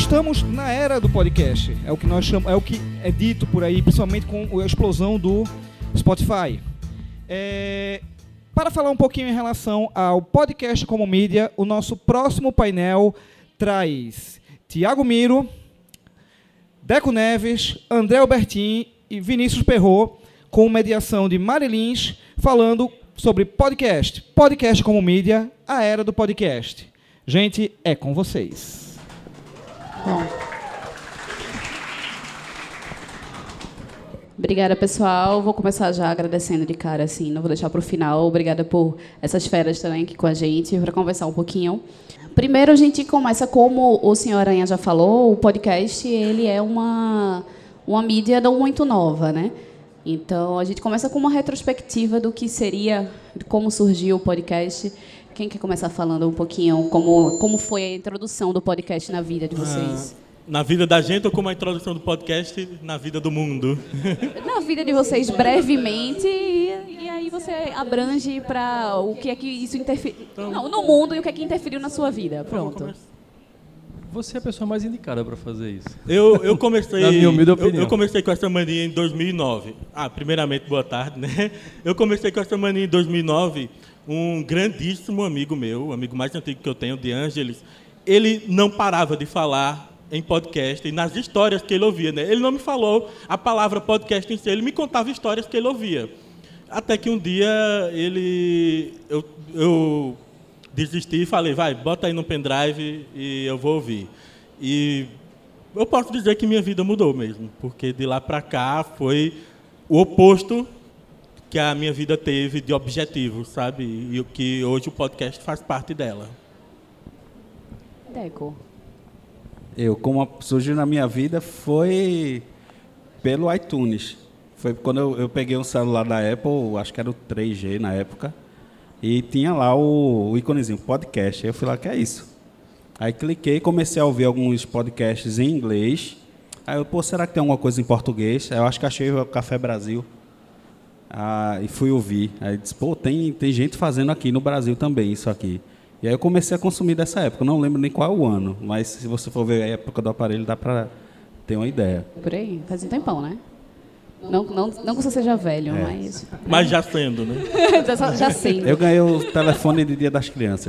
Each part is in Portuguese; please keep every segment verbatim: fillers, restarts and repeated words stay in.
estamos na era do podcast, é o que nós chamamos, é o que é dito por aí, principalmente com a explosão do Spotify. É, para falar um pouquinho em relação ao podcast como mídia, o nosso próximo painel traz Tiago Miro, Deco Neves, André Albertin e Vinícius Perrot, com mediação de Marilins, falando sobre podcast. Podcast como mídia, a era do podcast. Gente, é com vocês. Bom. Obrigada, pessoal. Vou começar já agradecendo de cara, assim, não vou deixar para o final. Obrigada por essas feras também aqui com a gente, para conversar um pouquinho. Primeiro, a gente começa, como o senhor Aranha já falou, o podcast ele é uma, uma mídia não muito nova, né? Então, a gente começa com uma retrospectiva do que seria, de como surgiu o podcast. Quem quer começar falando um pouquinho como, como foi a introdução do podcast na vida de vocês? Ah, na vida da gente ou como a introdução do podcast na vida do mundo? Na vida de vocês, brevemente, e, e aí você abrange para o que é que isso interferiu então, não, no mundo e o que é que interferiu na sua vida. Pronto. Você é a pessoa mais indicada para fazer isso. Eu, eu comecei. Na minha humilde opinião. Eu, eu comecei com essa mania em dois mil e nove. Ah, primeiramente, boa tarde, né? Eu comecei com essa mania em dois mil e nove. Um grandíssimo amigo meu, o amigo mais antigo que eu tenho, de Ângeles, ele não parava de falar em podcast e nas histórias que ele ouvia, né? Ele não me falou a palavra podcast em si, ele me contava histórias que ele ouvia. Até que um dia ele, eu, eu desisti e falei, vai, bota aí no pendrive e eu vou ouvir. E eu posso dizer que minha vida mudou mesmo, porque de lá para cá foi o oposto que a minha vida teve de objetivo, sabe? E que hoje o podcast faz parte dela. Deco. Eu, como surgiu na minha vida, foi pelo iTunes. Foi quando eu, eu peguei um celular da Apple, acho que era o três G na época, e tinha lá o, o iconezinho, podcast. Aí eu fui lá, que é isso? Aí cliquei, comecei a ouvir alguns podcasts em inglês. Aí eu, pô, será que tem alguma coisa em português? Aí eu acho que achei o Café Brasil. Ah, e fui ouvir. Aí disse, pô, tem, tem gente fazendo aqui no Brasil também isso aqui. E aí eu comecei a consumir dessa época. Não lembro nem qual é o ano, mas se você for ver a época do aparelho, dá para ter uma ideia. Por aí, faz um tempão, né? Não, não, não que você seja velho, é. mas... Mas já sendo, né? já, já sendo. Eu ganhei o telefone de Dia das Crianças.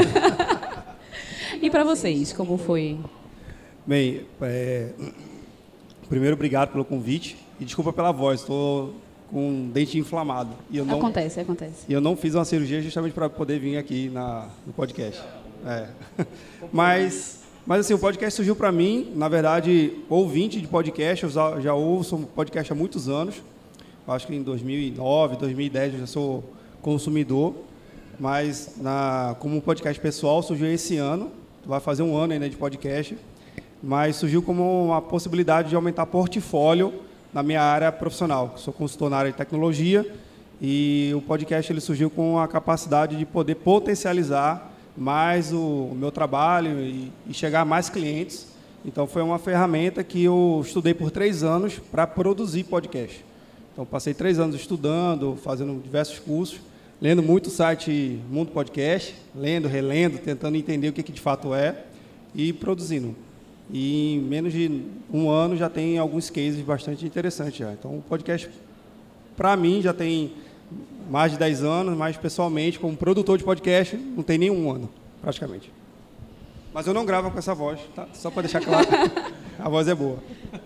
E para vocês, como foi? Bem, é... primeiro, obrigado pelo convite. E desculpa pela voz, estou com um dente inflamado. E eu não... Acontece, acontece. E eu não fiz uma cirurgia justamente para poder vir aqui na, no podcast. É. Mas, mas, assim, o podcast surgiu para mim, na verdade, ouvinte de podcast, eu já, já ouço podcast há muitos anos. Acho que em dois mil e nove, dois mil e dez eu já sou consumidor. Mas, na, como podcast pessoal, surgiu esse ano. Vai fazer um ano ainda de podcast. Mas surgiu como uma possibilidade de aumentar portfólio na minha área profissional. Sou consultor na área de tecnologia e o podcast ele surgiu com a capacidade de poder potencializar mais o, o meu trabalho e, e chegar a mais clientes. Então, foi uma ferramenta que eu estudei por três anos para produzir podcast. Então, passei três anos estudando, fazendo diversos cursos, lendo muito o site Mundo Podcast, lendo, relendo, tentando entender o que, que de fato é e produzindo. E em menos de um ano já tem alguns cases bastante interessantes já. Então, o podcast, para mim, já tem mais de dez anos, mas pessoalmente, como produtor de podcast, não tem nenhum ano, praticamente. Mas eu não gravo com essa voz, tá? Só para deixar claro, a voz é boa.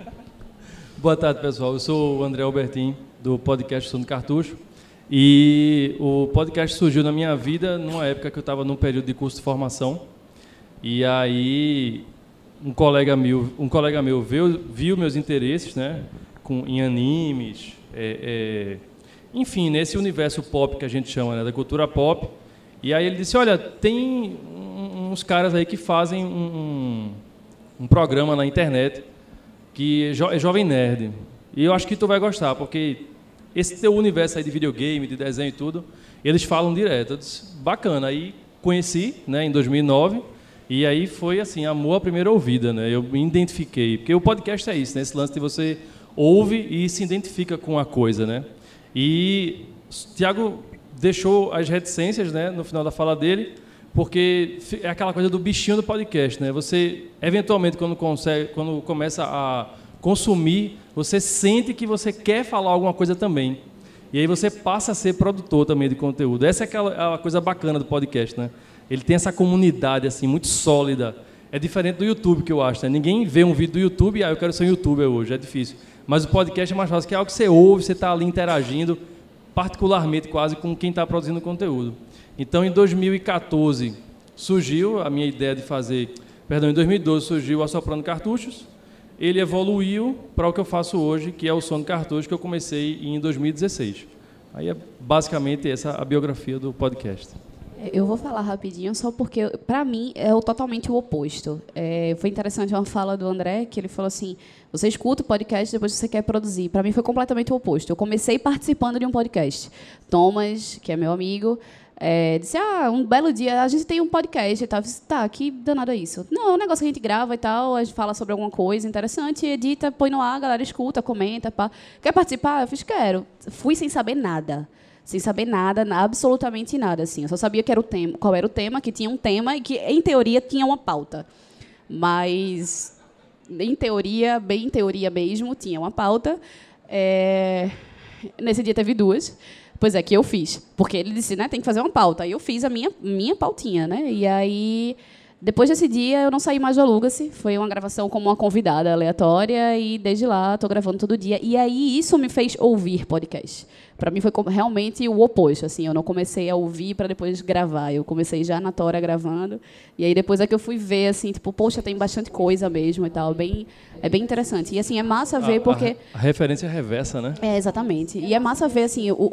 Boa tarde, pessoal. Eu sou o André Albertin, do podcast Som do Cartucho. E o podcast surgiu na minha vida numa época que eu estava num período de curso de formação. E aí... Um colega meu, um colega meu viu, viu meus interesses, né, com, em animes, é, é, enfim, nesse universo pop que a gente chama, né, da cultura pop. E aí ele disse, olha, tem uns caras aí que fazem um, um programa na internet que é Jovem Nerd. E eu acho que tu vai gostar, porque esse teu universo aí de videogame, de desenho e tudo, eles falam direto. Eu disse, bacana. Aí conheci, né, em dois mil e nove. E aí foi assim, amor à primeira ouvida, né? Eu me identifiquei, porque o podcast é isso, né? Esse lance de você ouve e se identifica com a coisa, né? E Tiago deixou as reticências, né, no final da fala dele, porque é aquela coisa do bichinho do podcast, né? Você, eventualmente, quando, consegue, quando começa a consumir, você sente que você quer falar alguma coisa também. E aí você passa a ser produtor também de conteúdo. Essa é aquela a coisa bacana do podcast, né? Ele tem essa comunidade assim muito sólida. É diferente do YouTube, que eu acho, né? Ninguém vê um vídeo do YouTube e ah, eu quero ser um youtuber hoje, é difícil. Mas o podcast é mais fácil, que é algo que você ouve, você está ali interagindo, particularmente quase com quem está produzindo conteúdo. Então, em dois mil e quatorze, surgiu a minha ideia de fazer... Perdão, em dois mil e doze surgiu o Assoprando Cartuchos. Ele evoluiu para o que eu faço hoje, que é o Som do Cartucho, que eu comecei em dois mil e dezesseis. Aí é basicamente essa a biografia do podcast. Eu vou falar rapidinho, só porque, para mim, é o, totalmente o oposto. É, foi interessante uma fala do André, que ele falou assim, você escuta o podcast, depois você quer produzir. Para mim, foi completamente o oposto. Eu comecei participando de um podcast. Thomas, que é meu amigo, é, disse, ah, um belo dia, a gente tem um podcast e tal. Eu disse, tá, que danado é isso? Não, é um negócio que a gente grava e tal, a gente fala sobre alguma coisa interessante, edita, põe no ar, a galera escuta, comenta, pá. Quer participar? Eu fiz, quero. Fui sem saber nada. Sem saber nada, absolutamente nada, assim. Eu só sabia que era o tema, qual era o tema, que tinha um tema e que, em teoria, tinha uma pauta. Mas, em teoria, bem em teoria mesmo, tinha uma pauta. É... Nesse dia teve duas. Pois é, que eu fiz. Porque ele disse, né, tem que fazer uma pauta. Aí eu fiz a minha, minha pautinha, né? E aí, depois desse dia, eu não saí mais do Aluga-se. Foi uma gravação como uma convidada aleatória e, desde lá, estou gravando todo dia. E aí, isso me fez ouvir podcast. Para mim, foi realmente o oposto. Assim, eu não comecei a ouvir para depois gravar. Eu comecei já na tora gravando. E aí, depois é que eu fui ver, assim, tipo, poxa, tem bastante coisa mesmo e tal. Bem, é bem interessante. E, assim, é massa ver a, porque... A, a referência reversa, né? É, exatamente. E é massa ver, assim, o,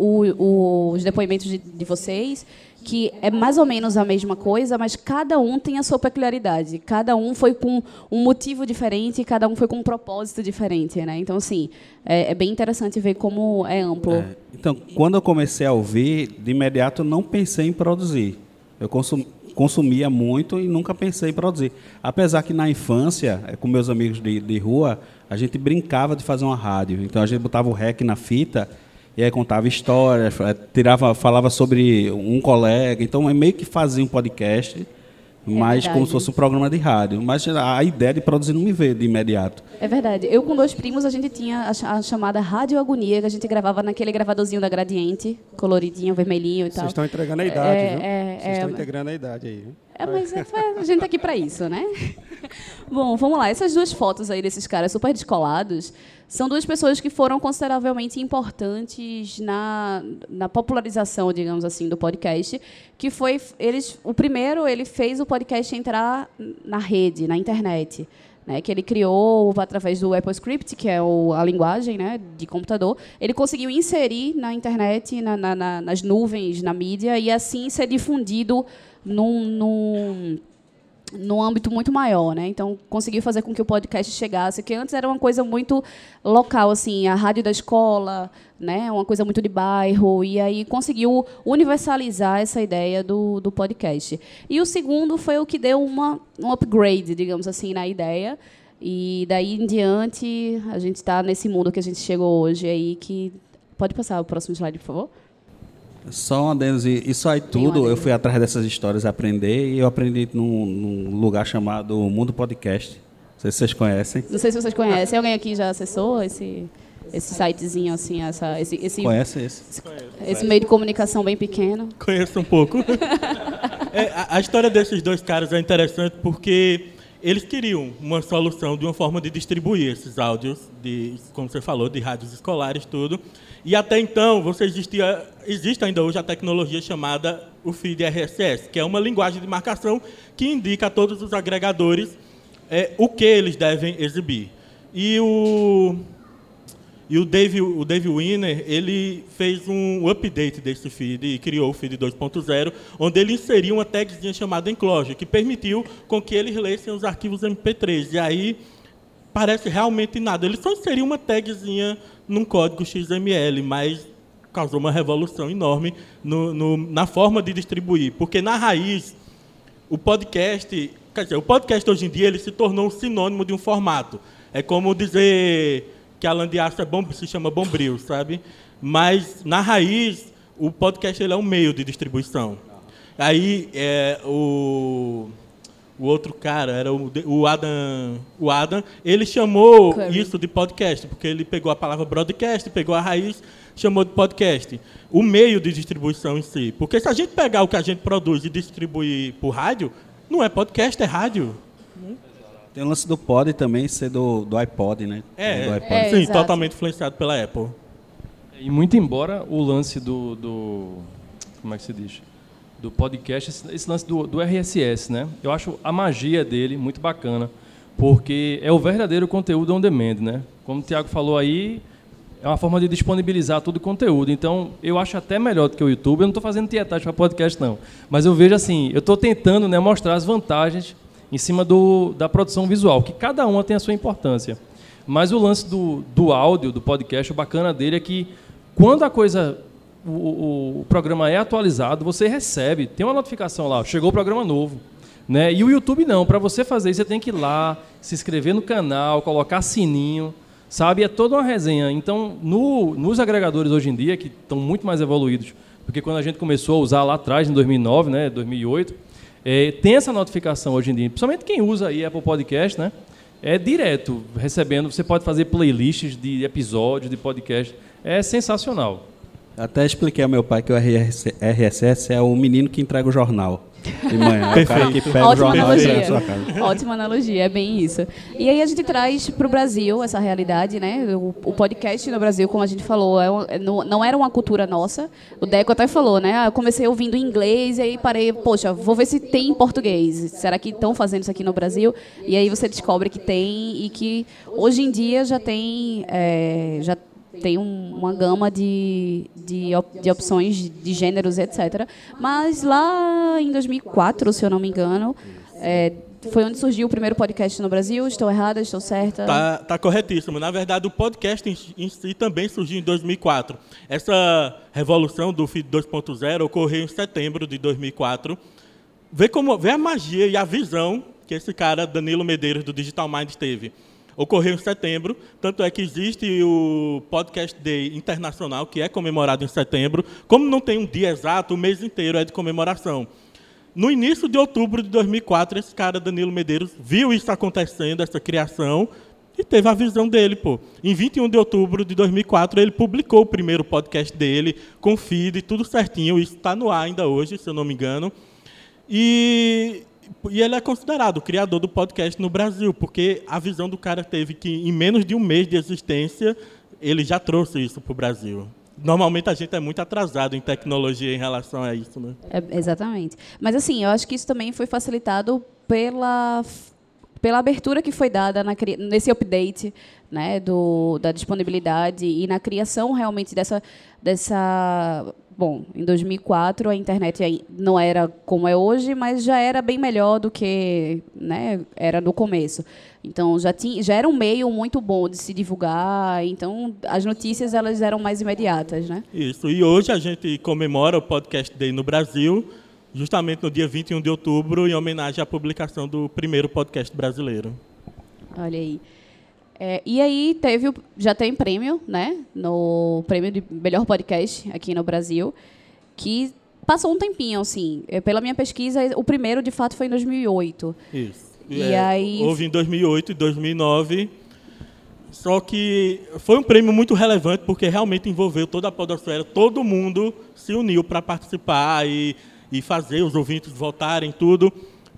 o, os depoimentos de, de vocês, que é mais ou menos a mesma coisa, mas cada um tem a sua peculiaridade. Cada um foi com um motivo diferente, cada um foi com um propósito diferente, né? Então, assim, é, é bem interessante ver como é amplo. É, então, quando eu comecei a ouvir, de imediato não pensei em produzir. Eu consum, consumia muito e nunca pensei em produzir. Apesar que na infância, com meus amigos de, de rua, a gente brincava de fazer uma rádio. Então, a gente botava o rec na fita e aí contava histórias, tirava, falava sobre um colega. Então, é meio que fazia um podcast, mas é como se fosse um programa de rádio. Mas a ideia de produzir não me veio de imediato. É verdade. Eu, com dois primos, a gente tinha a, a chamada Rádio Agonia, que a gente gravava naquele gravadorzinho da Gradiente, coloridinho, vermelhinho e tal. Vocês estão entregando a idade, é, viu? É, Vocês é, estão é, integrando a idade aí, viu? É, mas é, a gente tá aqui para isso, né? Bom, vamos lá. Essas duas fotos aí desses caras super descolados são duas pessoas que foram consideravelmente importantes na, na popularização, digamos assim, do podcast, que foi eles, o primeiro, ele fez o podcast entrar na rede, na internet, né, que ele criou através do AppleScript, que é o, a linguagem, né, de computador. Ele conseguiu inserir na internet, na, na, na, nas nuvens, na mídia, e assim ser difundido num, num, num âmbito muito maior, né? Então, conseguiu fazer com que o podcast chegasse, que antes era uma coisa muito local, assim, a rádio da escola, né? Uma coisa muito de bairro, e aí conseguiu universalizar essa ideia do, do podcast. E o segundo foi o que deu uma, um upgrade, digamos assim, na ideia, e daí em diante a gente está nesse mundo que a gente chegou hoje aí, que... Pode passar o próximo slide, por favor? Só um adendo, isso aí tudo, eu fui atrás dessas histórias aprender, e eu aprendi num, num lugar chamado Mundo Podcast. Não sei se vocês conhecem. Não sei se vocês conhecem. Alguém aqui já acessou esse, esse sitezinho, assim, essa, esse, esse, Conhece esse? esse, esse meio de comunicação bem pequeno? Conheço um pouco. é, a, a história desses dois caras é interessante porque eles queriam uma solução de uma forma de distribuir esses áudios, de, como você falou, de rádios escolares, tudo. E até então, você existia, existe ainda hoje a tecnologia chamada o feed R S S, que é uma linguagem de marcação que indica a todos os agregadores é, o que eles devem exibir. E o, e o Dave, o Dave Wiener, ele fez um update desse feed e criou o feed dois ponto zero, onde ele inseriu uma tagzinha chamada enclosure, que permitiu com que eles lessem os arquivos M P três. E aí parece realmente nada. Ele só inseriu uma tagzinha num código X M L, mas causou uma revolução enorme no, no, na forma de distribuir. Porque, na raiz, o podcast... Quer dizer, o podcast, hoje em dia, ele se tornou um sinônimo de um formato. É como dizer que a lã de aço é bom, se chama bombril, sabe? Mas, na raiz, o podcast ele é um meio de distribuição. Aí é, o, o outro cara, era o, o Adam, o Adam, ele chamou Curry. isso de podcast, porque ele pegou a palavra broadcast, pegou a raiz, chamou de podcast. O meio de distribuição em si. Porque se a gente pegar o que a gente produz e distribuir por rádio, não é podcast, é rádio. Tem o lance do pod também ser do, do iPod, né? É, do iPod. É, sim, exato. totalmente influenciado pela Apple. E muito embora o lance do, do como é que se diz? Do podcast, esse, esse lance do, do R S S, né? Eu acho a magia dele muito bacana, porque é o verdadeiro conteúdo on demand, né? Como o Thiago falou aí, é uma forma de disponibilizar todo o conteúdo. Então, eu acho até melhor do que o YouTube. Eu não estou fazendo tietagem para podcast, não. Mas eu vejo assim, eu estou tentando, né, mostrar as vantagens em cima do, da produção visual, que cada uma tem a sua importância. Mas o lance do, do áudio, do podcast, o bacana dele é que quando a coisa, o, o, o programa é atualizado, você recebe, tem uma notificação lá, chegou o programa novo. Né? E o YouTube não, para você fazer isso, você tem que ir lá, se inscrever no canal, colocar sininho, sabe? É toda uma resenha. Então, no, nos agregadores hoje em dia, que estão muito mais evoluídos, porque quando a gente começou a usar lá atrás, em dois mil e nove, né, dois mil e oito, é, tem essa notificação hoje em dia, principalmente quem usa aí Apple Podcast, né? É direto, recebendo, você pode fazer playlists de episódios, de podcast, é sensacional. Até expliquei ao meu pai que o R S S é o menino que entrega o jornal de manhã, é o cara que pega Ótima o jornal e analogia. entrega na sua casa. Ótima analogia, é bem isso. E aí a gente traz para o Brasil essa realidade, né? O, o podcast no Brasil, como a gente falou, é um, é, não, não era uma cultura nossa. O Deco até falou, né? Ah, eu comecei ouvindo em inglês e aí parei, poxa, vou ver se tem em português. Será que estão fazendo isso aqui no Brasil? E aí você descobre que tem e que hoje em dia já tem... É, já tem um, uma gama de, de, op, de opções de, de gêneros, etcétera. Mas lá em dois mil e quatro, se eu não me engano, é, foi onde surgiu o primeiro podcast no Brasil. Estou errada? Estou certa? Tá, tá corretíssimo. Na verdade, o podcast em, em si também surgiu em dois mil e quatro. Essa revolução do Feed dois ponto zero ocorreu em setembro de dois mil e quatro. Vê, como, vê a magia e a visão que esse cara, Danilo Medeiros, do Digital Mind, teve. Ocorreu em setembro, tanto é que existe o Podcast Day Internacional, que é comemorado em setembro. Como não tem um dia exato, o mês inteiro é de comemoração. No início de outubro de dois mil e quatro, esse cara, Danilo Medeiros, viu isso acontecendo, essa criação, e teve a visão dele. Pô. Em vinte e um de outubro de dois mil e quatro, ele publicou o primeiro podcast dele, com feed, tudo certinho. Isso está no ar ainda hoje, se eu não me engano. E... E ele é considerado o criador do podcast no Brasil, porque a visão do cara teve que, em menos de um mês de existência, ele já trouxe isso para o Brasil. Normalmente a gente é muito atrasado em tecnologia em relação a isso, né? É, exatamente. Mas, assim, eu acho que isso também foi facilitado pela, pela abertura que foi dada na, nesse update, né, do, da disponibilidade e na criação realmente dessa... dessa Bom, em dois mil e quatro a internet não era como é hoje, mas já era bem melhor do que, né, era no começo. Então, já, tinha, já era um meio muito bom de se divulgar, então as notícias elas eram mais imediatas, né? Isso, e hoje a gente comemora o Podcast Day no Brasil, justamente no dia vinte e um de outubro, em homenagem à publicação do primeiro podcast brasileiro. Olha aí. É, e aí teve o, já tem prêmio, né, no prêmio de melhor podcast aqui no Brasil, que passou um tempinho, assim. Pela minha pesquisa, o primeiro de fato foi em dois mil e oito. Isso. E é, aí houve em dois mil e oito e dois mil e nove. Só que foi um prêmio muito relevante porque realmente envolveu toda a podosfera, todo mundo se uniu para participar e, e fazer os ouvintes votarem tudo,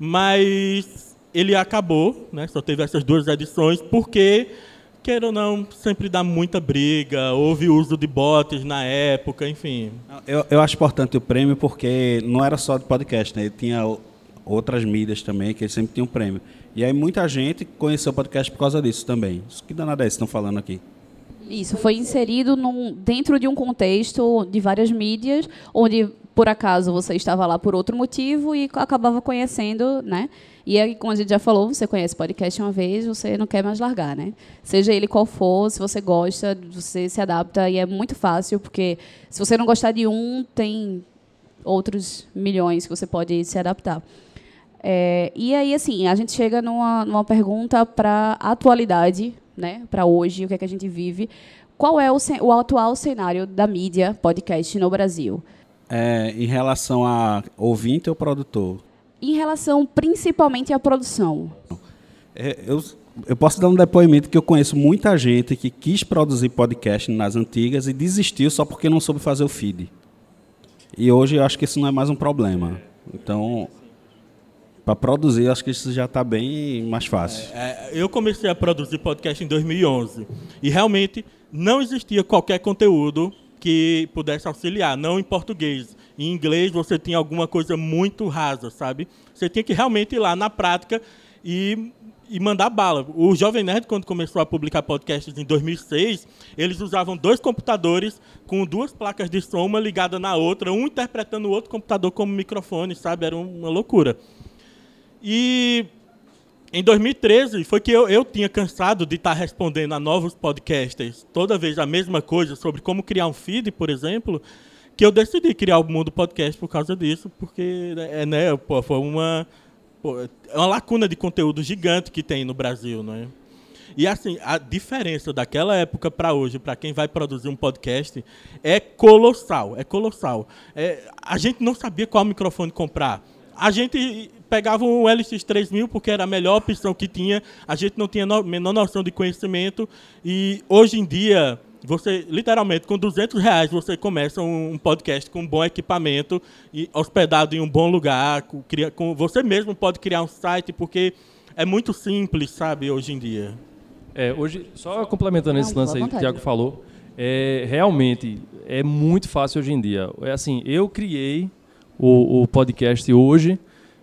mas ele acabou, né? Só teve essas duas edições, porque, queira ou não, sempre dá muita briga, houve uso de bots na época, enfim. Eu, eu acho importante o prêmio porque não era só de podcast, né? Ele tinha outras mídias também, que ele sempre tinha um prêmio. E aí muita gente conheceu o podcast por causa disso também. Isso que danada é isso que estão falando aqui? Isso, foi inserido num, dentro de um contexto de várias mídias, onde, por acaso, você estava lá por outro motivo e acabava conhecendo, né? E aí, como a gente já falou, você conhece podcast uma vez, você não quer mais largar, né? Seja ele qual for, se você gosta, você se adapta e é muito fácil, porque se você não gostar de um, tem outros milhões que você pode se adaptar. É, e aí, assim, a gente chega numa, numa pergunta para a atualidade, né? Para hoje, o que é que a gente vive. Qual é o, o atual cenário da mídia podcast no Brasil? É, em relação a ouvinte ou produtor? Em relação principalmente à produção. É, eu, eu posso dar um depoimento que eu conheço muita gente que quis produzir podcast nas antigas e desistiu só porque não soube fazer o feed. E hoje eu acho que isso não é mais um problema. Então, para produzir, eu acho que isso já está bem mais fácil. É, eu comecei a produzir podcast em dois mil e onze e realmente não existia qualquer conteúdo que pudesse auxiliar, não em português. Em inglês você tinha alguma coisa muito rasa, sabe? Você tinha que realmente ir lá na prática e, e mandar bala. O Jovem Nerd, quando começou a publicar podcasts em dois mil e seis, eles usavam dois computadores com duas placas de som, uma ligada na outra, um interpretando o outro computador como microfone, sabe? Era uma loucura. E em dois mil e treze foi que eu, eu tinha cansado de estar respondendo a novos podcasters toda vez a mesma coisa sobre como criar um feed, por exemplo, que eu decidi criar o Mundo Podcast por causa disso, porque é, né, pô, foi uma, pô, é uma lacuna de conteúdo gigante que tem no Brasil, não é? E assim, a diferença daquela época para hoje, para quem vai produzir um podcast, é colossal, é colossal. É, a gente não sabia qual microfone comprar. A gente pegava um L X três mil porque era a melhor opção que tinha, a gente não tinha a no, menor noção de conhecimento, e hoje em dia, você literalmente, com duzentos reais, você começa um, um podcast com um bom equipamento, e hospedado em um bom lugar, com, cria, com, você mesmo pode criar um site, porque é muito simples, sabe, hoje em dia. É, hoje, só complementando Não, esse lance aí que o vontade. Thiago falou, é, realmente é muito fácil hoje em dia. É assim, eu criei o, o podcast hoje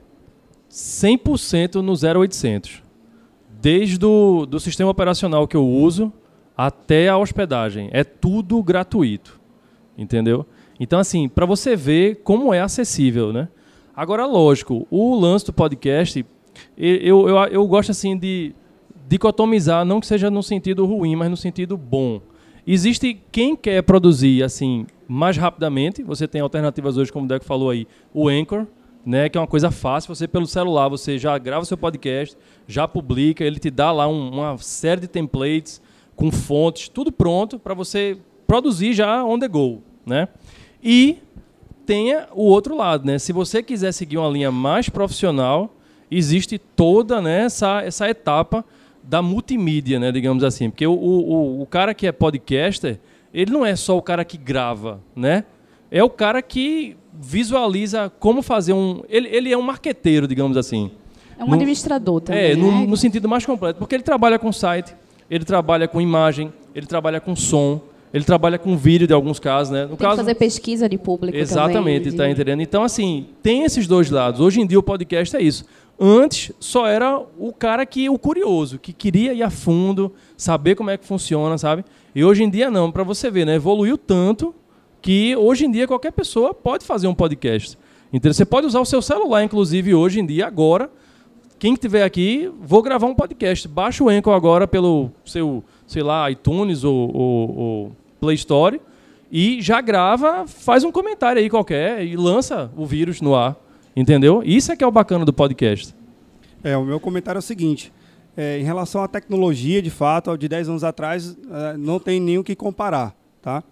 cem por cento no zero oitocentos. Desde o do sistema operacional que eu uso até a hospedagem. É tudo gratuito. Entendeu? Então, assim, para você ver como é acessível, né? Agora, lógico, o lance do podcast, eu, eu, eu gosto assim de dicotomizar, não que seja no sentido ruim, mas no sentido bom. Existe quem quer produzir assim mais rapidamente. Você tem alternativas hoje, como o Deco falou aí, o Anchor, né, que é uma coisa fácil. Você, pelo celular, você já grava o seu podcast, já publica, ele te dá lá um, uma série de templates com fontes, tudo pronto para você produzir já on the go, né? E tenha o outro lado, né? Se você quiser seguir uma linha mais profissional, existe toda, né, essa, essa etapa da multimídia, né, digamos assim. Porque o, o, o cara que é podcaster, ele não é só o cara que grava, né? É o cara que visualiza como fazer um... Ele, ele é um marqueteiro, digamos assim. É um no, administrador também, É, no, né? no sentido mais completo. Porque ele trabalha com site, ele trabalha com imagem, ele trabalha com som, ele trabalha com vídeo, de alguns casos, né? No Tem caso, que fazer pesquisa de público exatamente, também. está entendendo? Então, assim, tem esses dois lados. Hoje em dia o podcast é isso. Antes, só era o cara que o curioso, que queria ir a fundo, saber como é que funciona, sabe? E hoje em dia não, para você ver, né? Evoluiu tanto que hoje em dia qualquer pessoa pode fazer um podcast. Então, você pode usar o seu celular, inclusive, hoje em dia, agora. Quem estiver aqui, vou gravar um podcast. Baixa o Anchor agora pelo seu, sei lá, iTunes ou, ou, ou Play Store e já grava, faz um comentário aí qualquer e lança o vírus no ar. Entendeu? Isso é que é o bacana do podcast. É, o meu comentário é o seguinte. É, em relação à tecnologia, de fato, de dez anos atrás, é, não tem nem o que comparar. Tá?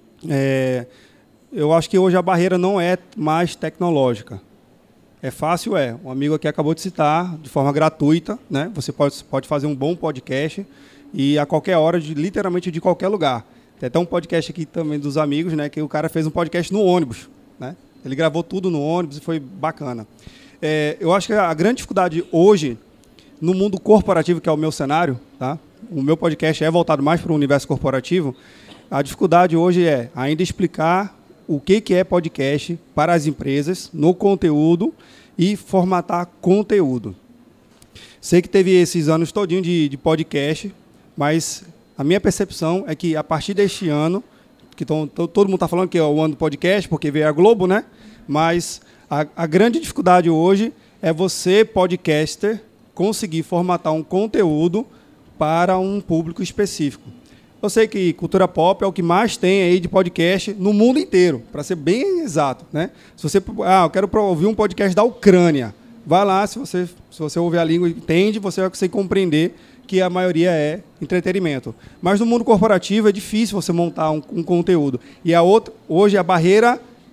É, eu acho que hoje a barreira não é mais tecnológica. É fácil, é. Um amigo aqui acabou de citar, de forma gratuita, né? Você pode, pode fazer um bom podcast e a qualquer hora, de, literalmente de qualquer lugar. Tem até um podcast aqui também dos amigos, né? Que o cara fez um podcast no ônibus, né? Ele gravou tudo no ônibus e foi bacana. É, eu acho que a grande dificuldade hoje, no mundo corporativo, que é o meu cenário, tá? O meu podcast é voltado mais para o universo corporativo. A dificuldade hoje é ainda explicar o que, que é podcast para as empresas, no conteúdo e formatar conteúdo. Sei que teve esses anos todinho de, de podcast, mas a minha percepção é que a partir deste ano, que tão, todo mundo está falando que é o ano do podcast, porque veio a Globo, né? Mas a, a grande dificuldade hoje é você, podcaster, conseguir formatar um conteúdo para um público específico. Eu sei que cultura pop é o que mais tem aí de podcast no mundo inteiro, para ser bem exato, né? Se você, ah, eu quero ouvir um podcast da Ucrânia, vai lá, se você, se você ouvir a língua e entende, você vai conseguir compreender que a maioria é entretenimento. Mas no mundo corporativo é difícil você montar um, um conteúdo. E a outra, hoje a barreira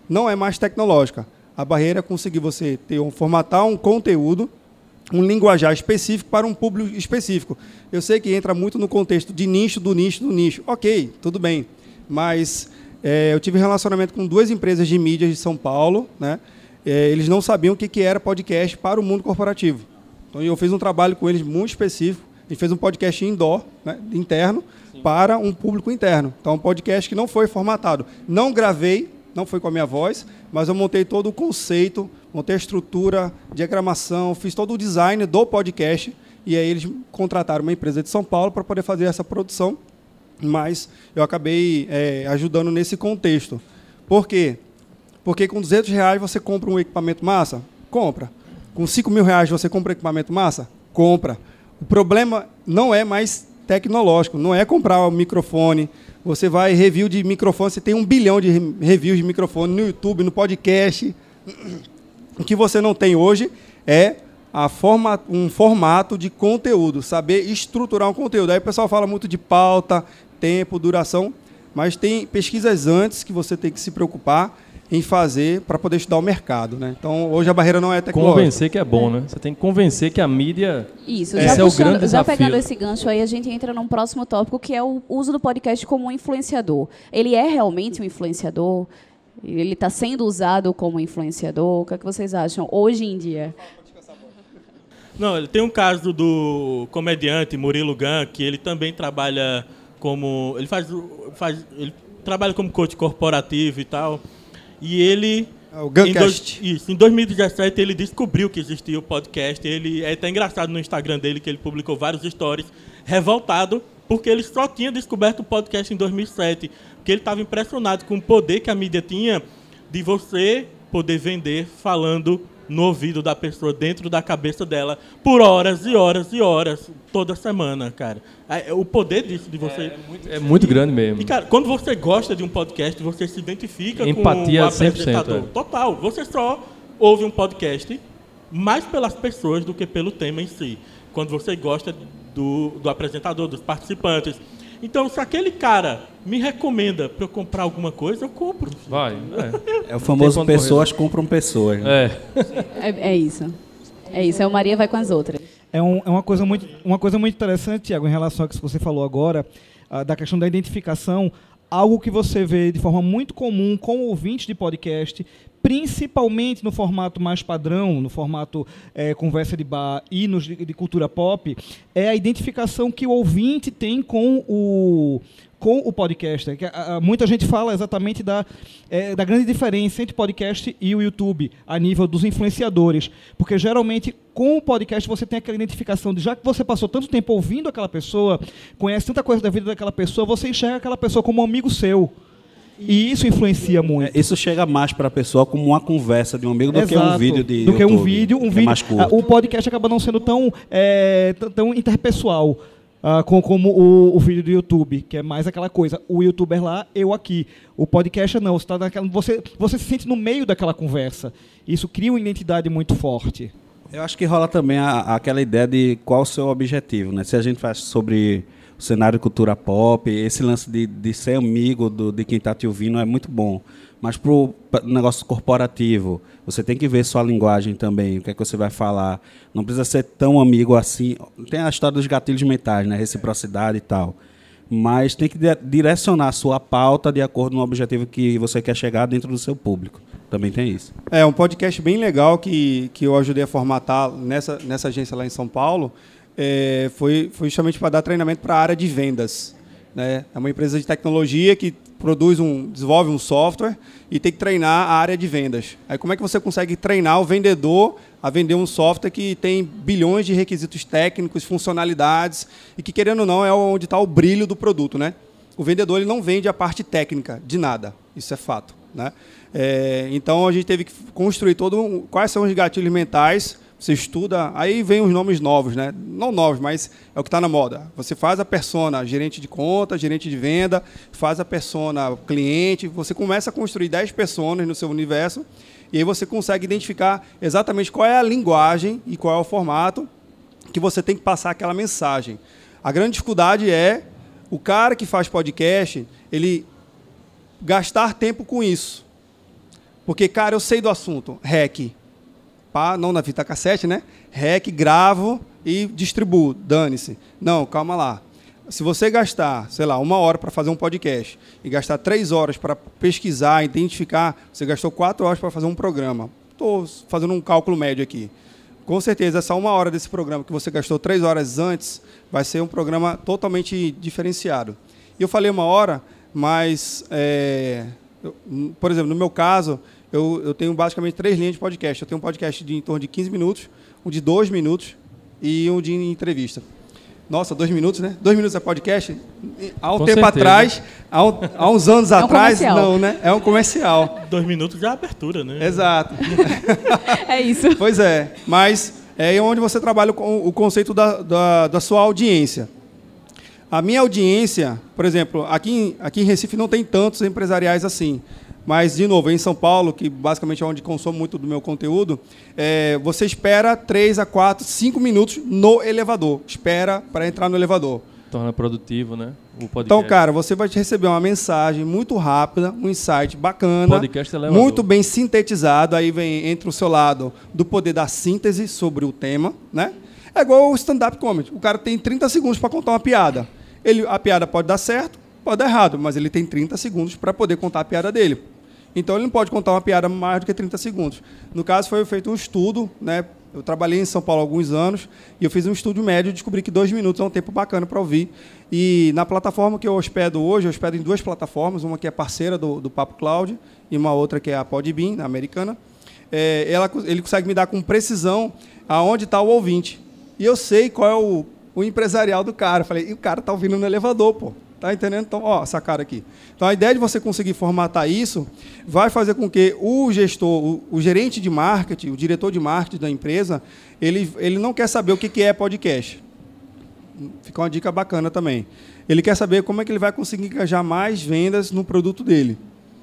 não é mais tecnológica. A barreira é conseguir você ter um, formatar um conteúdo, um linguajar específico para um público específico. Eu sei que entra muito no contexto de nicho, do nicho, do nicho. Ok, tudo bem. Mas é, eu tive relacionamento com duas empresas de mídias de São Paulo, né? É, eles não sabiam o que, que era podcast para o mundo corporativo. Então, eu fiz um trabalho com eles muito específico. A gente fez um podcast indoor, né, interno, Sim. para um público interno. Então, um podcast que não foi formatado. Não gravei, não foi com a minha voz, mas eu montei todo o conceito, montei a estrutura, diagramação, fiz todo o design do podcast, e aí eles contrataram uma empresa de São Paulo para poder fazer essa produção, mas eu acabei é, ajudando nesse contexto. Por quê? Porque com duzentos reais você compra um equipamento massa? Compra. Com cinco mil reais você compra um equipamento massa? Compra. O problema não é mais tecnológico, não é comprar o microfone. Você vai review de microfone, você tem um bilhão de reviews de microfone no YouTube, no podcast. O que você não tem hoje é a forma, um formato de conteúdo, saber estruturar um conteúdo. Aí o pessoal fala muito de pauta, tempo, duração, mas tem pesquisas antes que você tem que se preocupar em fazer para poder estudar o mercado, né? Então, hoje a barreira não é tecnológica. Convencer que é bom, né? Você tem que convencer que a mídia... Isso, esse já, é puxando, o grande já desafio. pegando esse gancho aí, a gente entra num próximo tópico, que é o uso do podcast como um influenciador. Ele é realmente um influenciador? Ele está sendo usado como influenciador? O que é que vocês acham hoje em dia? Não, tem um caso do comediante Murilo Gun, que ele também trabalha como... Ele faz, faz, ele trabalha como coach corporativo e tal. E ele, o em, dois, isso, em dois mil e dezessete, ele descobriu que existia o podcast. Ele, é até engraçado no Instagram dele que ele publicou vários stories revoltado porque ele só tinha descoberto o podcast em dois mil e sete. Porque ele estava impressionado com o poder que a mídia tinha de você poder vender falando no ouvido da pessoa, dentro da cabeça dela, por horas e horas e horas, toda semana, cara. O poder disso, de você... É muito, é muito grande mesmo. E, cara, quando você gosta de um podcast, você se identifica Empatia com o apresentador. cem por cento, é. Total. Você só ouve um podcast mais pelas pessoas do que pelo tema em si. Quando você gosta do, do apresentador, dos participantes. Então, se aquele cara me recomenda para eu comprar alguma coisa, eu compro. Vai. É, é o famoso pessoas correr. compram pessoas. Né? É. é. É isso. É isso. É o Maria vai com as outras. É, um, é uma, coisa muito, uma coisa muito interessante, Tiago, em relação ao que você falou agora, uh, da questão da identificação, algo que você vê de forma muito comum com ouvintes de podcast, principalmente no formato mais padrão, no formato é, conversa de bar e nos de, de cultura pop, é a identificação que o ouvinte tem com o, com o podcast. Que, a, a, muita gente fala exatamente da, é, da grande diferença entre podcast e o YouTube, a nível dos influenciadores. Porque, geralmente, com o podcast, você tem aquela identificação de, já que você passou tanto tempo ouvindo aquela pessoa, conhece tanta coisa da vida daquela pessoa, você enxerga aquela pessoa como um amigo seu. E isso influencia muito. É, isso chega mais para a pessoa como uma conversa de um amigo do Exato. que um vídeo de do YouTube, que um vídeo, um que vídeo. É mais curto. O podcast acaba não sendo tão, é, tão interpessoal uh, como, como o, o vídeo do YouTube, que é mais aquela coisa. O youtuber lá, eu aqui. O podcast não. Você, tá naquela, você, você se sente no meio daquela conversa. Isso cria uma identidade muito forte. Eu acho que rola também a, aquela ideia de qual o seu objetivo, né? Se a gente faz sobre o cenário de cultura pop, esse lance de, de ser amigo do, de quem está te ouvindo é muito bom. Mas para o negócio corporativo, você tem que ver sua linguagem também, o que é que você vai falar. Não precisa ser tão amigo assim. Tem a história dos gatilhos mentais, né? Reciprocidade e tal. Mas tem que direcionar a sua pauta de acordo com o objetivo que você quer chegar dentro do seu público. Também tem isso. É um podcast bem legal que, que eu ajudei a formatar nessa, nessa agência lá em São Paulo. É, foi, foi justamente para dar treinamento para a área de vendas. Né? É uma empresa de tecnologia que produz um, desenvolve um software e tem que treinar a área de vendas. Aí como é que você consegue treinar o vendedor a vender um software que tem bilhões de requisitos técnicos, funcionalidades, e que, querendo ou não, é onde está o brilho do produto, né? O vendedor ele não vende a parte técnica de nada, isso é fato, né? É, então, a gente teve que construir todo um, quais são os gatilhos mentais. Você estuda, aí vem os nomes novos, né? Não novos, mas é o que está na moda. Você faz a persona gerente de conta, gerente de venda, faz a persona cliente, você começa a construir dez personas no seu universo, e aí você consegue identificar exatamente qual é a linguagem e qual é o formato que você tem que passar aquela mensagem. A grande dificuldade é o cara que faz podcast, ele gastar tempo com isso. Porque, cara, eu sei do assunto. Rec. Pá, não na fita cassete, né? Rec, gravo e distribuo. Dane-se. Não, calma lá. Se você gastar, sei lá, uma hora para fazer um podcast e gastar três horas para pesquisar, identificar, você gastou quatro horas para fazer um programa. Estou fazendo um cálculo médio aqui. Com certeza, essa uma hora desse programa que você gastou três horas antes vai ser um programa totalmente diferenciado. E eu falei uma hora, mas, é, eu, por exemplo, no meu caso, eu, eu tenho basicamente três linhas de podcast. Eu tenho um podcast de em torno de quinze minutos, um de dois minutos e um de entrevista. Nossa, dois minutos, né? Dois minutos é podcast? Há um Com tempo certeza. atrás, há, um, há uns anos É um atrás, comercial. não, né? É um comercial. Dois minutos já é abertura, né? Exato. É isso. Pois é, mas é onde você trabalha com o conceito da, da, da sua audiência. A minha audiência, por exemplo, aqui em, aqui em Recife não tem tantos empresariais assim. Mas, de novo, em São Paulo, que basicamente é onde consumo muito do meu conteúdo, é, você espera três a quatro, cinco minutos no elevador. Espera para entrar no elevador. Torna produtivo, né? O podcast. Então, cara, você vai receber uma mensagem muito rápida, um insight bacana, Podcast elevador. muito bem sintetizado. Aí vem entre o seu lado do poder da síntese sobre o tema, né? É igual o stand-up comedy. O cara tem trinta segundos para contar uma piada. Ele, a piada pode dar certo, pode dar errado, mas ele tem trinta segundos para poder contar a piada dele. Então, ele não pode contar uma piada mais do que trinta segundos. No caso, foi feito um estudo, né? Eu trabalhei em São Paulo há alguns anos e eu fiz um estudo médio e descobri que dois minutos é um tempo bacana para ouvir. E na plataforma que eu hospedo hoje, eu hospedo em duas plataformas, uma que é parceira do, do Papo Cloud e uma outra que é a Podbean, na americana. É, ela, ele consegue me dar com precisão aonde está o ouvinte. E eu sei qual é o, o empresarial do cara. Eu falei, e o cara está ouvindo no elevador, pô. Tá entendendo? Então, ó, essa cara aqui. Então, a ideia de você conseguir formatar isso vai fazer com que o gestor, o, o gerente de marketing, o diretor de marketing da empresa, ele, ele não quer saber o que, que é podcast. Fica uma dica bacana também. Ele quer saber como é que ele vai conseguir engajar mais vendas no produto dele,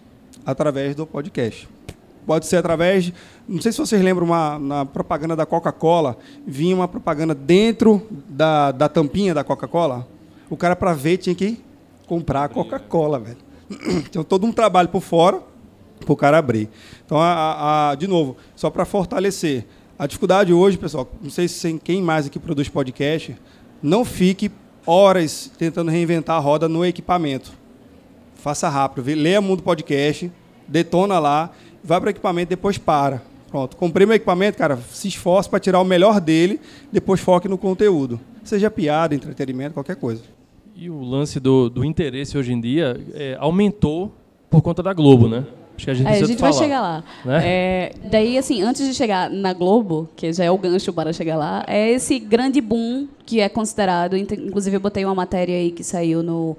através do podcast. Pode ser através de... Não sei se vocês lembram, uma, na propaganda da Coca-Cola, vinha uma propaganda dentro da, da tampinha da Coca-Cola. O cara, para ver, tinha que comprar a Coca-Cola, velho. Então, todo um trabalho por fora para o cara abrir. Então, a, a, a, de novo, só para fortalecer. A dificuldade hoje, pessoal, não sei se quem mais aqui produz podcast, não fique horas tentando reinventar a roda no equipamento. Faça rápido. Leia Mundo Podcast, detona lá, vai para o equipamento, depois para. Pronto. Comprei meu equipamento, cara, se esforce para tirar o melhor dele, depois foque no conteúdo. Seja piada, entretenimento, qualquer coisa. E o lance do, do interesse hoje em dia é, aumentou por conta da Globo, né? Acho que a gente É, a precisa gente falar, vai chegar lá. né? É, daí, assim, antes de chegar na Globo, que já é o gancho para chegar lá, é esse grande boom que é considerado, inclusive eu botei uma matéria aí que saiu no,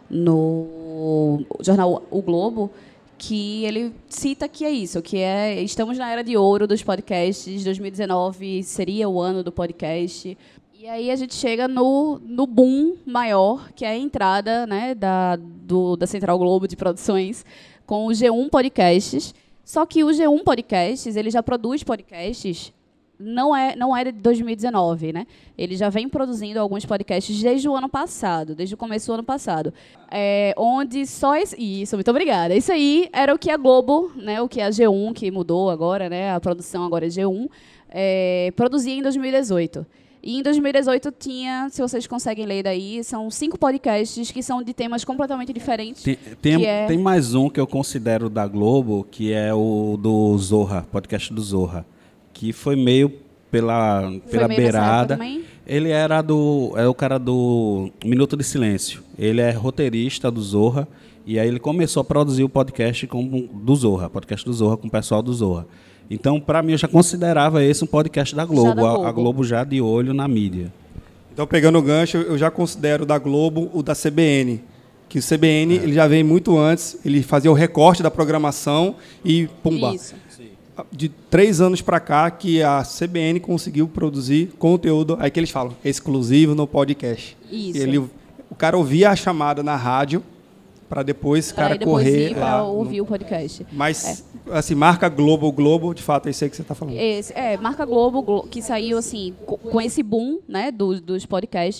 no jornal O Globo, que ele cita que é isso, que é estamos na era de ouro dos podcasts, dois mil e dezenove seria o ano do podcast. E aí a gente chega no, no boom maior, que é a entrada, né, da, do, da Central Globo de Produções com o G um Podcasts. Só que o G um Podcasts, ele já produz podcasts, não é, não é de dois mil e dezenove, né? Ele já vem produzindo alguns podcasts desde o ano passado, desde o começo do ano passado. É, onde só... Esse, isso, muito obrigada. Isso aí era o que a Globo, né, o que a G um, que mudou agora, né, a produção agora é G um, é, produzia em dois mil e dezoito. E em dois mil e dezoito tinha, se vocês conseguem ler daí, são cinco podcasts que são de temas completamente diferentes. Tem, tem, que é... tem mais um que eu considero da Globo, que é o do Zorra, podcast do Zorra, que foi meio pela, pela meio nessa época beirada. também? Ele era do, é o cara do Minuto de Silêncio. Ele é roteirista do Zorra, e aí ele começou a produzir o podcast com, do Zorra, podcast do Zorra, com o pessoal do Zorra. Então, para mim, eu já considerava esse um podcast da Globo, da Globo. A, a Globo já de olho na mídia. Então, pegando o gancho, eu já considero da Globo o da C B N. Que o C B N é. ele já vem muito antes, ele fazia o recorte da programação e pumba. Isso. De três anos para cá que a C B N conseguiu produzir conteúdo, aí que eles falam, exclusivo no podcast. Isso. Ele, o cara ouvia a chamada na rádio para depois o cara depois correr ir lá. para ouvir no... o podcast. Mas, é. assim, marca Globo, Globo, de fato, é isso aí que você está falando. Esse, é, marca Globo, Glo- que saiu assim, co- com esse boom, né, do, dos podcasts,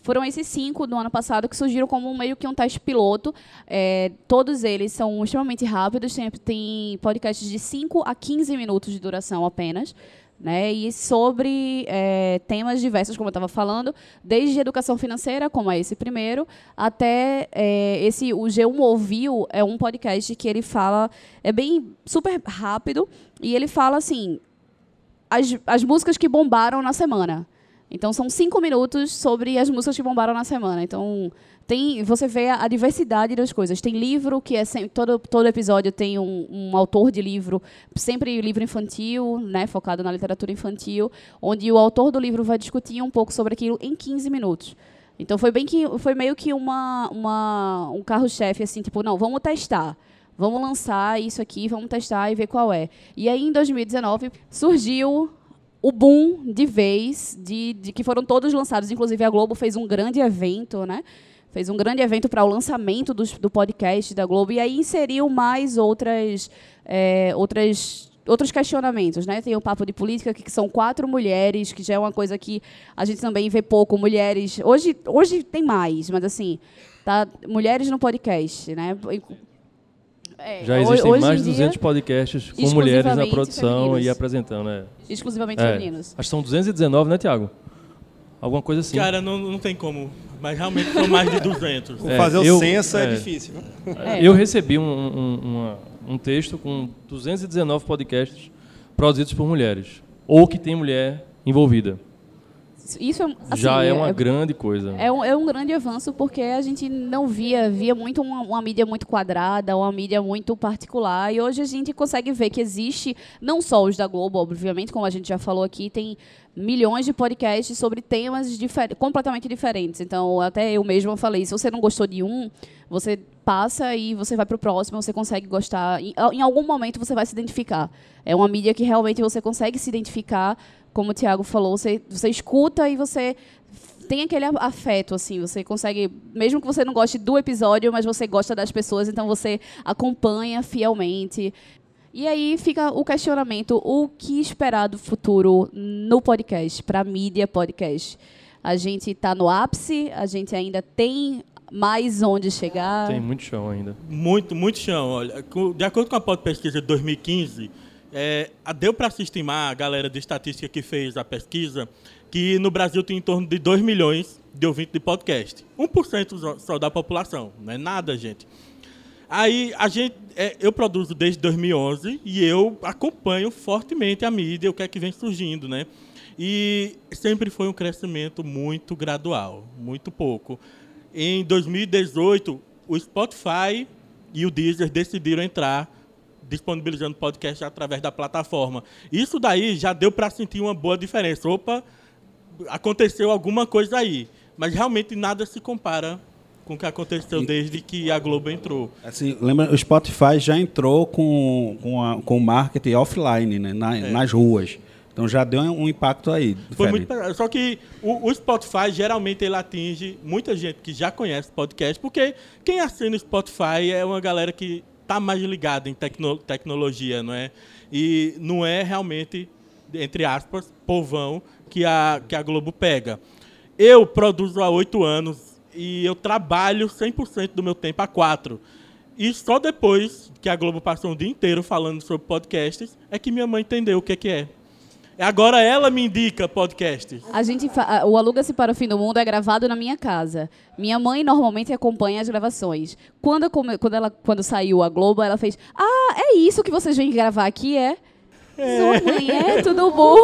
Foram esses cinco do ano passado que surgiram como meio que um teste piloto. É, todos eles são extremamente rápidos, tem, tem podcasts de cinco a quinze minutos de duração apenas. Né, e sobre é, temas diversos, como eu estava falando, desde educação financeira, como é esse primeiro, até é, esse, o G um Ouviu, é um podcast que ele fala, é bem super rápido, e ele fala assim, as, as músicas que bombaram na semana. Então, são cinco minutos sobre as músicas que bombaram na semana. Então, tem, você vê a, a diversidade das coisas. Tem livro, que é sempre, todo, todo episódio tem um, um autor de livro, sempre livro infantil, né, focado na literatura infantil, onde o autor do livro vai discutir um pouco sobre aquilo em quinze minutos. Então, foi, bem que, foi meio que uma, uma, um carro-chefe, assim, tipo, não, vamos testar. Vamos lançar isso aqui, vamos testar e ver qual é. E aí, em dois mil e dezenove, surgiu o boom de vez, de, de que foram todos lançados. Inclusive, a Globo fez um grande evento, né? Fez um grande evento para o lançamento do, do podcast da Globo, e aí inseriu mais outras, é, outras, outros questionamentos. Né? Tem o Papo de Política, que são quatro mulheres, que já é uma coisa que a gente também vê pouco. Mulheres... Hoje, hoje tem mais, mas assim, tá, mulheres no podcast, né? É, Já existem hoje mais de duzentos podcasts com mulheres na produção femininos. E apresentando. É. Exclusivamente é. femininos. Acho que são duzentos e dezenove, né, Tiago? Alguma coisa assim. Cara, não, não tem como. Mas realmente são mais de duzentos. É, Fazer o eu, censo é, é difícil. É. Eu recebi um, um, uma, um texto com duzentos e dezenove podcasts produzidos por mulheres. Ou que tem mulher envolvida. Isso assim, já é uma é, grande coisa. É um, é um grande avanço, porque a gente não via, via muito uma, uma mídia muito quadrada, uma mídia muito particular, e hoje a gente consegue ver que existe, não só os da Globo, obviamente, como a gente já falou aqui, tem milhões de podcasts sobre temas difer- completamente diferentes. Então, até eu mesma falei, se você não gostou de um, você passa e você vai para o próximo, você consegue gostar. Em, em algum momento você vai se identificar. É uma mídia que realmente você consegue se identificar. Como o Tiago falou, você, você escuta e você tem aquele afeto, assim, você consegue, mesmo que você não goste do episódio, mas você gosta das pessoas, então você acompanha fielmente. E aí fica o questionamento, o que esperar do futuro no podcast, para a mídia podcast? A gente está no ápice, a gente ainda tem mais onde chegar? Tem muito chão ainda. Muito, muito chão. Olha, de acordo com a Podpesquisa de dois mil e quinze, É, deu para se estimar, a galera de estatística que fez a pesquisa, que no Brasil tem em torno de dois milhões de ouvintes de podcast. um por cento só da população, não é nada, gente. Aí, a gente, é, eu produzo desde dois mil e onze e eu acompanho fortemente a mídia, o que é que vem surgindo, né? E sempre foi um crescimento muito gradual, muito pouco. Em dois mil e dezoito, o Spotify e o Deezer decidiram entrar disponibilizando podcast através da plataforma. Isso daí já deu para sentir uma boa diferença. Opa, aconteceu alguma coisa aí. Mas realmente nada se compara com o que aconteceu desde que a Globo entrou. Assim, lembra, o Spotify já entrou com, com, a, com o marketing offline, né, na, é. nas ruas. Então já deu um impacto aí. Foi muito, só que o, o Spotify geralmente ele atinge muita gente que já conhece podcast, porque quem assina o Spotify é uma galera que está mais ligada em tecno, tecnologia, não é? E não é realmente, entre aspas, povão que a, que a Globo pega. Eu produzo há oito anos e eu trabalho cem por cento do meu tempo há quatro. E só depois que a Globo passou um dia inteiro falando sobre podcasts é que minha mãe entendeu o que é que é. Agora ela me indica podcasts. A gente fa- o Aluga-se para o Fim do Mundo é gravado na minha casa. Minha mãe normalmente acompanha as gravações. Quando, come- quando, ela, quando saiu a Globo, ela fez: ah, é isso que vocês vêm gravar aqui, é? é. Sua mãe, é? Tudo bom?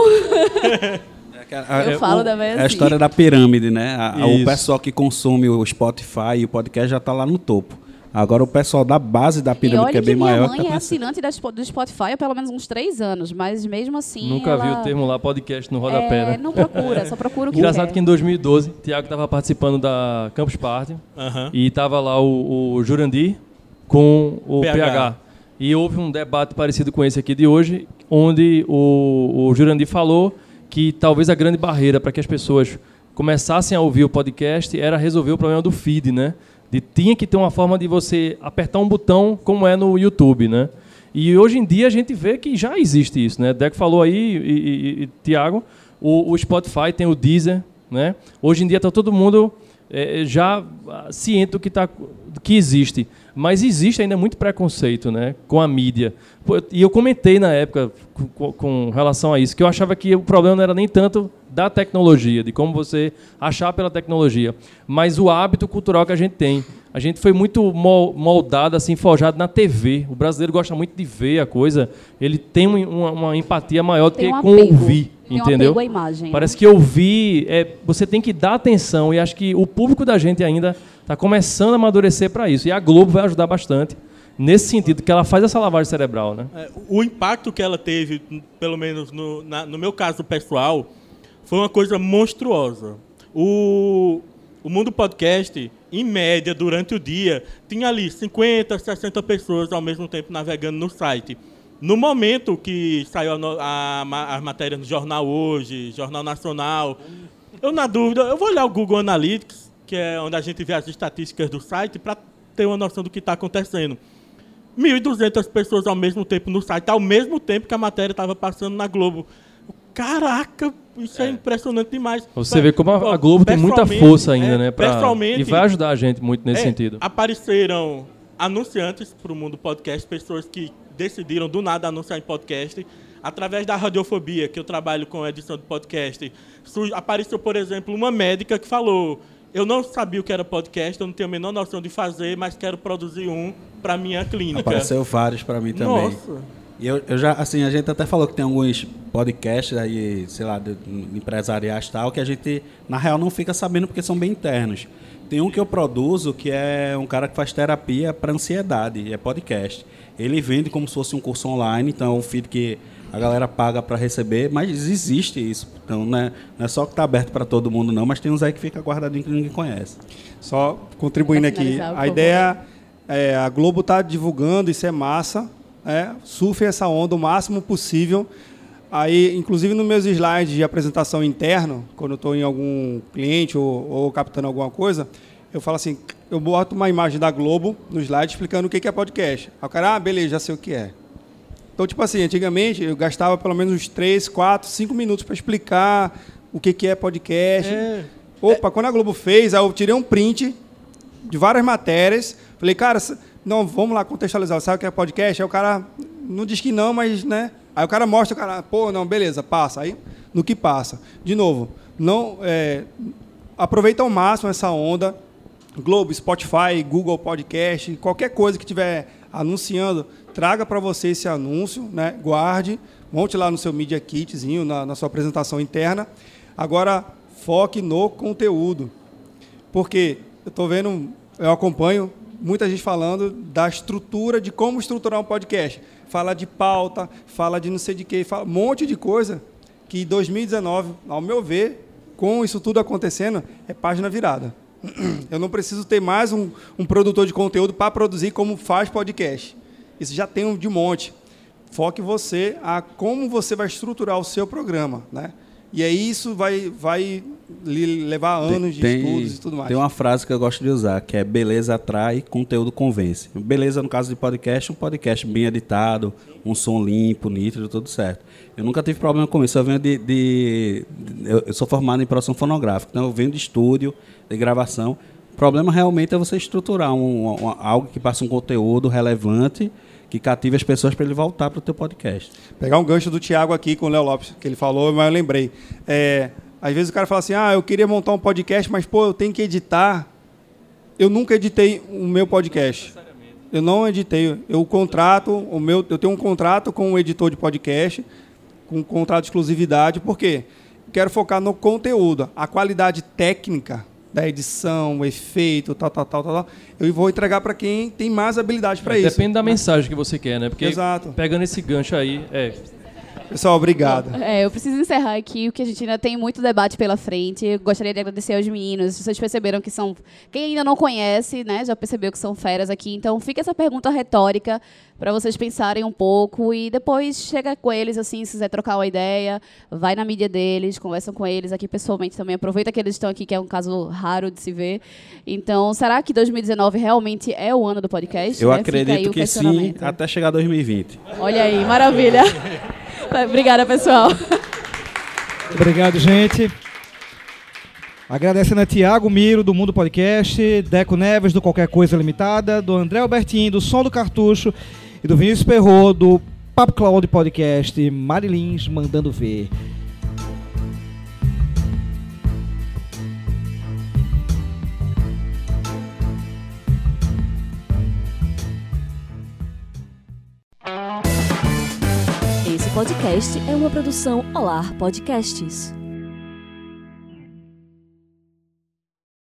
Eu é, falo o, da vez assim. É a história da pirâmide, né? A, o pessoal que consome o Spotify e o podcast já está lá no topo. Agora o pessoal da base da pirâmide, que é bem que maior... Minha mãe tá é assinante do Spotify há pelo menos uns três anos, mas mesmo assim... Nunca ela... vi o termo lá, podcast no rodapé, é, né? Não procura, só procura o que Engraçado quer. que em dois mil e doze, o Tiago estava participando da Campus Party, uh-huh. e estava lá o, o Jurandir com o P H. P H. E houve um debate parecido com esse aqui de hoje, onde o, o Jurandir falou que talvez a grande barreira para que as pessoas começassem a ouvir o podcast era resolver o problema do feed, né? De, tinha que ter uma forma de você apertar um botão como é no YouTube, né? E hoje em dia a gente vê que já existe isso, né? Deco falou aí, e, e, e Tiago, o, o Spotify tem o Deezer, né? Hoje em dia está todo mundo é, já ciente do que, tá, do que existe. Mas existe ainda muito preconceito, né, com a mídia. E eu comentei na época, com, com relação a isso, que eu achava que o problema não era nem tanto da tecnologia, de como você achar pela tecnologia, mas o hábito cultural que a gente tem. A gente foi muito moldado, assim, forjado na T V. O brasileiro gosta muito de ver a coisa. Ele tem uma, uma empatia maior do que um com apego. ouvir, tem entendeu? Um apego à imagem, Parece né? que ouvir, é, você tem que dar atenção, e acho que o público da gente ainda está começando a amadurecer para isso. E a Globo vai ajudar bastante nesse sentido, que ela faz essa lavagem cerebral, né? É, o impacto que ela teve, pelo menos no, na, no meu caso pessoal, foi uma coisa monstruosa. O, o Mundo Podcast, em média, durante o dia, tinha ali cinquenta, sessenta pessoas ao mesmo tempo navegando no site. No momento que saiu a, a, a matéria no Jornal Hoje, Jornal Nacional, eu, na dúvida, eu vou olhar o Google Analytics, que é onde a gente vê as estatísticas do site, para ter uma noção do que está acontecendo. mil e duzentas pessoas ao mesmo tempo no site, ao mesmo tempo que a matéria estava passando na Globo. Caraca, isso é, é impressionante demais. Você vê como a Globo tem muita força ainda, é, né? Pra, e vai ajudar a gente muito nesse é, sentido. Apareceram anunciantes para o Mundo Podcast, pessoas que decidiram do nada anunciar em podcast. Através da Radiofobia, que eu trabalho com edição de podcast, apareceu, por exemplo, uma médica que falou: eu não sabia o que era podcast, eu não tenho a menor noção de fazer, mas quero produzir um para minha clínica. Apareceu vários para mim também. Nossa. E eu, eu já, assim, a gente até falou que tem alguns podcasts aí, sei lá, de, de empresariais e tal, que a gente, na real, não fica sabendo porque são bem internos. Tem um que eu produzo, que é um cara que faz terapia para ansiedade, é podcast. Ele vende como se fosse um curso online, então é um feed que a galera paga para receber, mas existe isso. Então, não é, não é só que está aberto para todo mundo, não, mas tem uns aí que fica guardadinho que ninguém conhece. Só contribuindo aqui, a ideia é, a Globo está divulgando, isso é massa, é, surfem essa onda o máximo possível. Aí, inclusive nos meus slides de apresentação interno, quando eu estou em algum cliente ou, ou captando alguma coisa, eu falo assim, eu boto uma imagem da Globo no slide explicando o que é podcast. Aí o cara, ah, beleza, já sei o que é. Então, tipo assim, antigamente eu gastava pelo menos uns três, quatro, cinco minutos para explicar o que é podcast. É. Opa, é. Quando a Globo fez, aí eu tirei um print de várias matérias, falei, cara, não, vamos lá contextualizar, sabe o que é podcast? Aí o cara não diz que não, mas, né? Aí o cara mostra, o cara, pô, não, beleza, passa. Aí, no que passa. De novo, não, é, aproveita ao máximo essa onda. Globo, Spotify, Google Podcast, qualquer coisa que tiver anunciando, traga para você esse anúncio, né? Guarde, monte lá no seu Media Kitzinho, na, na sua apresentação interna. Agora, foque no conteúdo. Porque eu estou vendo, eu acompanho muita gente falando da estrutura, de como estruturar um podcast. Fala de pauta, fala de não sei de quê, fala um monte de coisa que em dois mil e dezenove, ao meu ver, com isso tudo acontecendo, é página virada. Eu não preciso ter mais um, um produtor de conteúdo para produzir como faz podcast. Isso já tem um de monte. Foque você a como você vai estruturar o seu programa, né? E aí isso vai, vai lhe levar anos de tem, estudos e tudo mais. Tem uma frase que eu gosto de usar, que é beleza atrai, conteúdo convence. Beleza, no caso de podcast, um podcast bem editado, um som limpo, nítido, tudo certo. Eu nunca tive problema com isso. Eu venho de... de, de eu sou formado em produção fonográfica, então eu venho de estúdio, de gravação. O problema realmente é você estruturar um, um, algo que passe um conteúdo relevante, que cative as pessoas para ele voltar para o teu podcast. Pegar um gancho do Thiago aqui com o Léo Lopes, que ele falou, mas eu lembrei. É, às vezes o cara fala assim, ah, eu queria montar um podcast, mas, pô, eu tenho que editar. Eu nunca editei o meu podcast. Eu não editei. Eu contrato, o meu, eu tenho um contrato com um editor de podcast, com um contrato de exclusividade, por quê? Eu quero focar no conteúdo. A qualidade técnica da edição, o efeito, tal, tal, tal, tal, eu vou entregar para quem tem mais habilidade para isso. Depende da mensagem que você quer, né? Porque Exato. Pegando esse gancho aí, é... Pessoal, obrigado. É, eu preciso encerrar aqui, porque a gente ainda tem muito debate pela frente. Eu gostaria de agradecer aos meninos. Vocês perceberam que são... Quem ainda não conhece, né, já percebeu que são feras aqui. Então, fica essa pergunta retórica para vocês pensarem um pouco e depois chega com eles, assim, se quiser trocar uma ideia, vai na mídia deles, conversa com eles aqui pessoalmente também. Aproveita que eles estão aqui, que é um caso raro de se ver. Então, será que dois mil e dezenove realmente é o ano do podcast? Eu né? acredito que sim, até chegar dois mil e vinte. Olha aí, maravilha. Obrigada, pessoal. Obrigado, gente. Agradecendo a Tiago Miro, do Mundo Podcast, Deco Neves, do Qualquer Coisa Limitada, do André Albertin, do Som do Cartucho, e do Vinícius Perrot, do Papo Cloud Podcast, Marilins Mandando Ver. Esse podcast é uma produção Olar Podcasts.